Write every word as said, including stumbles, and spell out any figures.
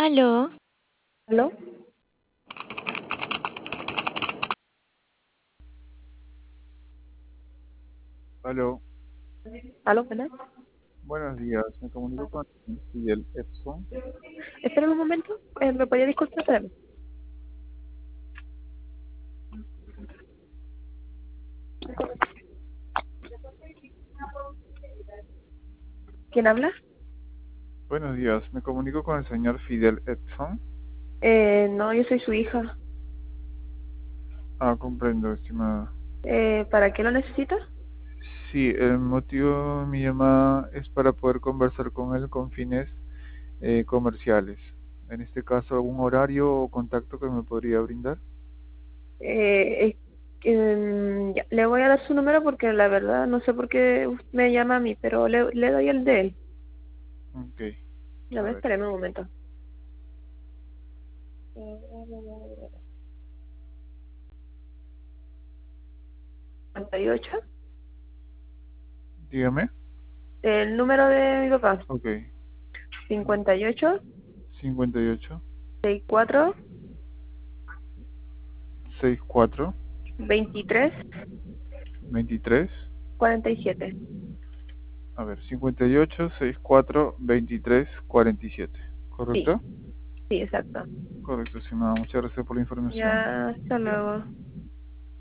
Aló, ¿Aló? Aló, ¿Aló, buenas? buenos días. Me comunico con Fidel Epson. Espera un momento. Eh, ¿Me podía disculpar? ¿Quién habla? Buenos días. Me comunico con el señor Fidel Epson. Eh, no, yo soy su hija. Ah, comprendo, estimada. Eh, ¿para qué lo necesita? Sí, el motivo de mi llamada es para poder conversar con él con fines eh, comerciales. En este caso, ¿algún horario o contacto que me podría brindar? Eh, es- em, ya, le voy a dar su número porque la verdad no sé por qué usted me llama a mí, pero le, le doy el de él. Ok, A a ver, ver. espérame un momento. cincuenta y ocho. Dígame. El número de mi papá. Ok. cincuenta y ocho, cincuenta y ocho, sesenta y cuatro, sesenta y cuatro, veintitrés, veintitrés. cuarenta y siete. A ver, cincuenta y ocho, sesenta y cuatro, veintitrés, cuarenta y siete. Sí, ¿Correcto? sí, exacto. Correcto, estimada. Muchas gracias por la información. Ya, hasta luego.